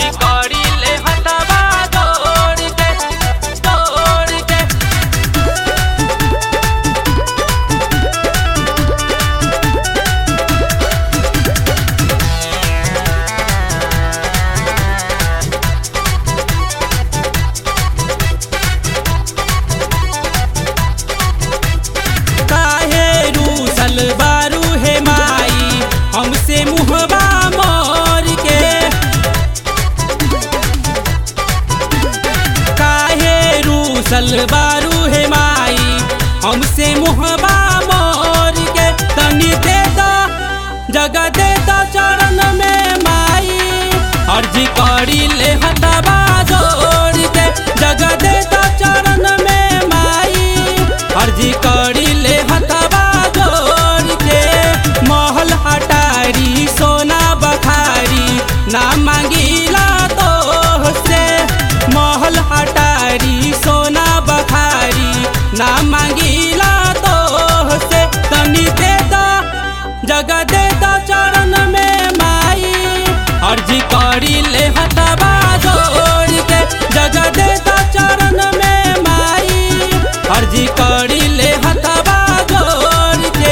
अर्जी करी ले हथवा जोड़ के जोड़ के। काहे रूसल बारू हे माई हमसे मुहबा मोर के। काहे रूसल बारू हे माई हमसे मुहबा मोर के। तनी दे दो जगह दे दो चरण में माई अर्जी करी ले हथवा जोड़ के। जगह दे दो चरण में माई अर्जी करी ले हथवा जोड़ के। महल हटारी सोना बखारी ना मांगीला तो से। महल हटारी सोना बखारी ना मांगीला तो से। तनी दे दो जगह दे दो चरण में माई अर्जी करी ले हथवा जोड़ के। जगह दे दो चरण में माई अर्जी करी ले हथवा जोड़ के।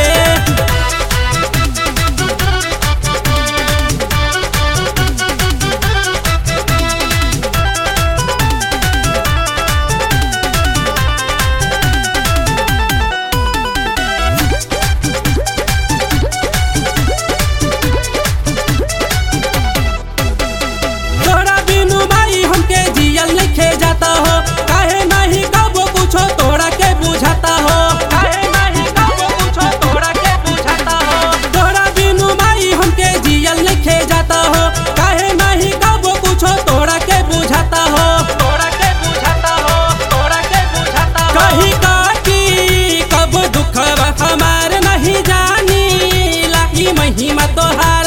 तोरा बिनु माई हमके जियल नइखे जाता हो। काहे नहीं कबो कुछो तोरा के बुझाता हो। काहे नहीं कबो कुछो तोरा के बुझाता हो। तोरा बिनु माई हमके जियल नइखे जाता हो। काहे नहीं कबो कुछो तोरा के बुझाता हो। तोरा के बुझाता हो। तोरा के बुझाता हो। कहीं काटी कब दुख हमार नहीं जानी लाही महिमा तोहार।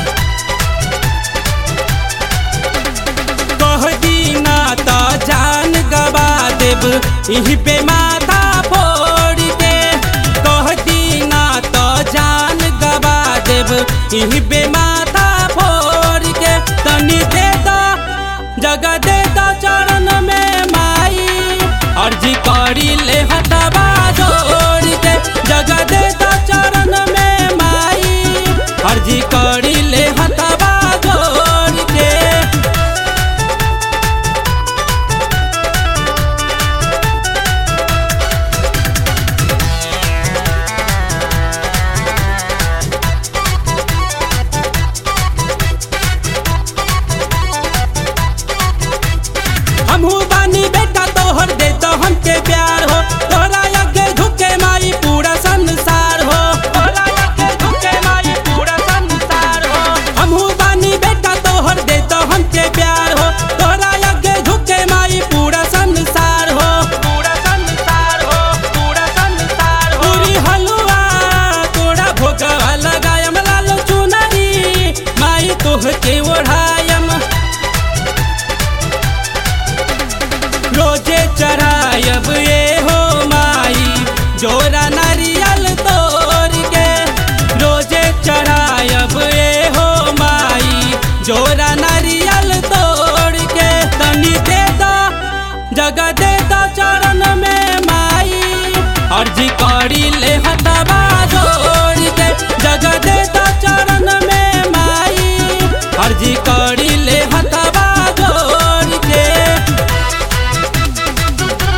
कह दीना तो जान गवा देब इही पे माथा फोड़ के। कह दीना तो जान गवा देब इही पे माथा फोड़ के। तनी दे दो जगह दे दो चरण में माई अर्जी करी ले हथवा जोड़ के। जगह दे दो चरण में माई अर्जी करी ले हथवा जोड़ के। हमहू बानी बेटा तोहर दे तो हमके प्यार हो। तोरा आगे झुके माई पूरा संसार हो। तोरा आगे झुके माई पूरा संसार हो। हमहू बानी बेटा तोहर दे तो हमके प्यार हो। तोरा आगे झुके माई पूरा संसार हो। पूरा संसार हो। पूरा संसार हो। पूरी हलवा तोरा भोगवा लगायम लाल चुनरी माई तोहके ओढ़ायम। रोजे चढ़ायब ये हो माई जोरा नारियल तोड़ के। रोजे चढ़ायब ये हो माई जोरा नारियल तोड़ के। तनी दे दो जगह दे दो चरण में माई अर्जी करी ले हथवा जोड़ के। जगह दे दो चरण में माई अर्जी करी ले हथवा जोड़ के।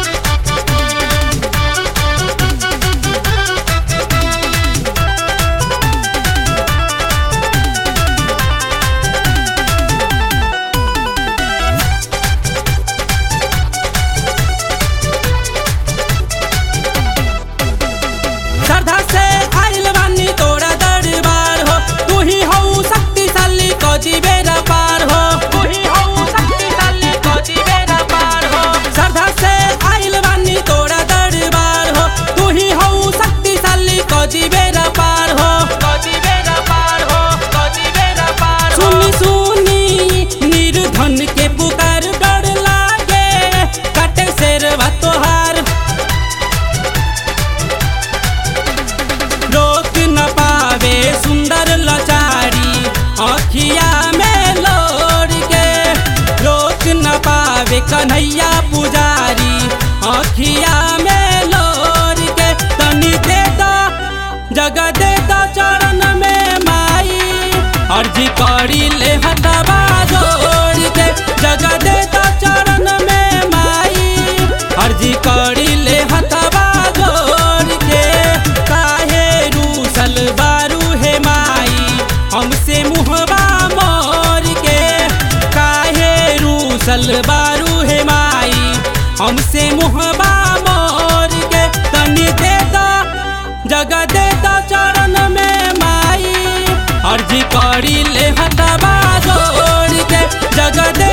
कन्हैया पुजारी अखिया में लोर के तनी दे दो जगह दे दो चरण में माई अर्जी करी ले हथवा जोड़ के जगह दे दो चरण में माई अर्जी करी ले हथवा जोड़ के काहे रूसल बारू हे माई हमसे मुहबा मोर के काहे रूसल बारू हे माई हमसे मुहबा मोर के तनी दे दो जगह दे दो चरण में माई अर्जी करी ले हथवा जोड़ के जगह दे